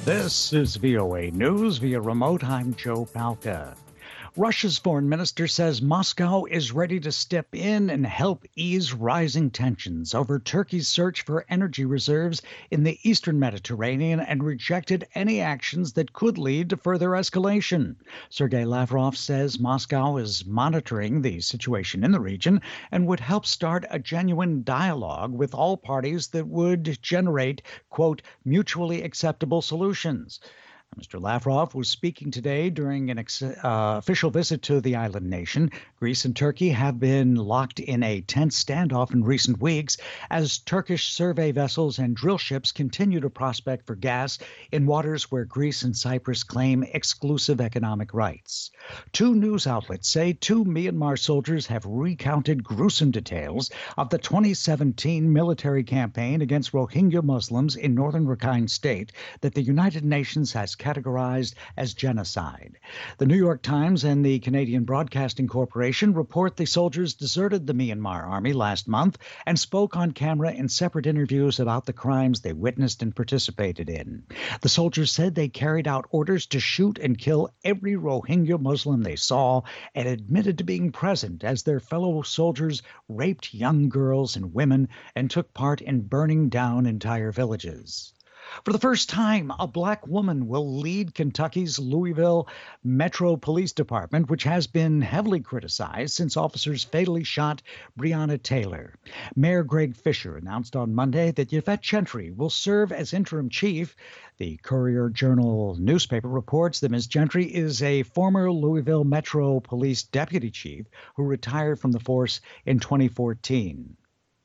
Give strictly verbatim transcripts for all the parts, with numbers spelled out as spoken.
This is V O A News via remote. I'm Joe Palca. Russia's foreign minister says Moscow is ready to step in and help ease rising tensions over Turkey's search for energy reserves in the eastern Mediterranean and rejected any actions that could lead to further escalation. Sergei Lavrov says Moscow is monitoring the situation in the region and would help start a genuine dialogue with all parties that would generate, quote, mutually acceptable solutions. Mister Lavrov was speaking today during an ex- uh, official visit to the island nation. Greece and Turkey have been locked in a tense standoff in recent weeks as Turkish survey vessels and drill ships continue to prospect for gas in waters where Greece and Cyprus claim exclusive economic rights. Two news outlets say two Myanmar soldiers have recounted gruesome details of the twenty seventeen military campaign against Rohingya Muslims in northern Rakhine State that the United Nations has categorized as genocide. The New York Times and the Canadian Broadcasting Corporation report the soldiers deserted the Myanmar army last month and spoke on camera in separate interviews about the crimes they witnessed and participated in. The soldiers said they carried out orders to shoot and kill every Rohingya Muslim they saw and admitted to being present as their fellow soldiers raped young girls and women and took part in burning down entire villages. For the first time, a black woman will lead Kentucky's Louisville Metro Police Department, which has been heavily criticized since officers fatally shot Breonna Taylor. Mayor Greg Fisher announced on Monday that Yvette Gentry will serve as interim chief. The Courier-Journal newspaper reports that Miz Gentry is a former Louisville Metro Police deputy chief who retired from the force in twenty fourteen.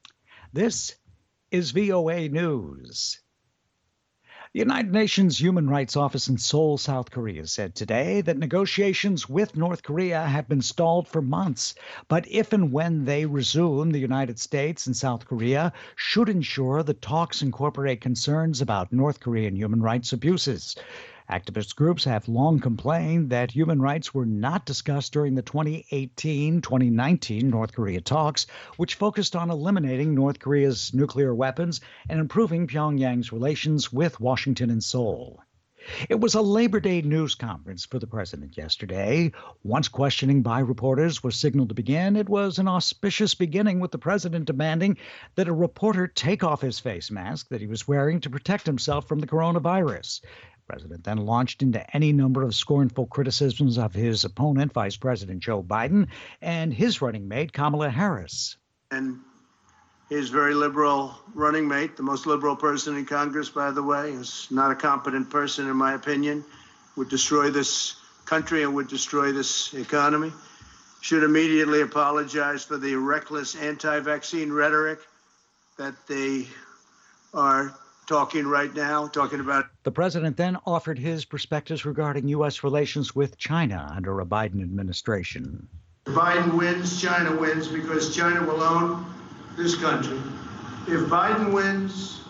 This is V O A News. The United Nations Human Rights Office in Seoul, South Korea, said today that negotiations with North Korea have been stalled for months. But if and when they resume, the United States and South Korea should ensure the talks incorporate concerns about North Korean human rights abuses. Activist groups have long complained that human rights were not discussed during the twenty eighteen twenty nineteen North Korea talks, which focused on eliminating North Korea's nuclear weapons and improving Pyongyang's relations with Washington and Seoul. It was a Labor Day news conference for the president yesterday. Once questioning by reporters was signaled to begin, it was an auspicious beginning with the president demanding that a reporter take off his face mask that he was wearing to protect himself from the coronavirus. The president then launched into any number of scornful criticisms of his opponent, Vice President Joe Biden, and his running mate, Kamala Harris. And his very liberal running mate, the most liberal person in Congress, by the way, is not a competent person, in my opinion, would destroy this country and would destroy this economy, should immediately apologize for the reckless anti-vaccine rhetoric that they are talking right now, talking about. The president then offered his perspectives regarding U S relations with China under a Biden administration. If Biden wins, China wins, because China will own this country. If Biden wins,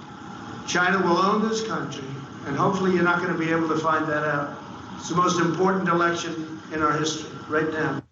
China will own this country, and hopefully you're not going to be able to find that out. It's the most important election in our history right now.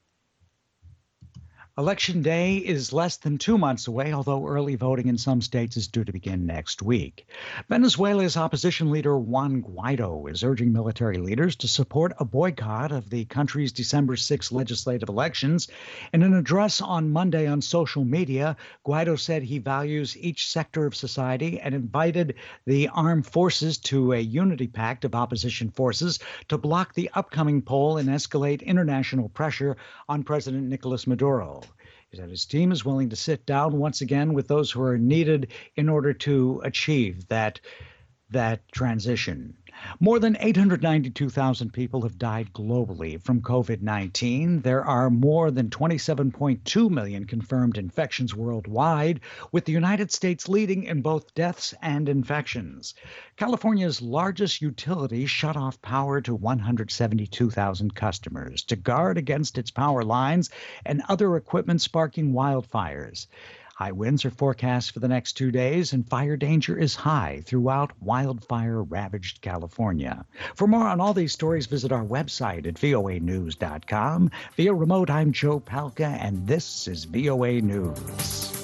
Election Day is less than two months away, although early voting in some states is due to begin next week. Venezuela's opposition leader Juan Guaido is urging military leaders to support a boycott of the country's December sixth legislative elections. In an address on Monday on social media, Guaido said he values each sector of society and invited the armed forces to a unity pact of opposition forces to block the upcoming poll and escalate international pressure on President Nicolas Maduro. He said his team is willing to sit down once again with those who are needed in order to achieve that, that transition. More than eight hundred ninety-two thousand people have died globally from COVID nineteen. There are more than twenty-seven point two million confirmed infections worldwide, with the United States leading in both deaths and infections. California's largest utility shut off power to one hundred seventy-two thousand customers to guard against its power lines and other equipment sparking wildfires. High winds are forecast for the next two days, and fire danger is high throughout wildfire-ravaged California. For more on all these stories, visit our website at V O A news dot com. Via remote, I'm Joe Palca, and this is V O A News.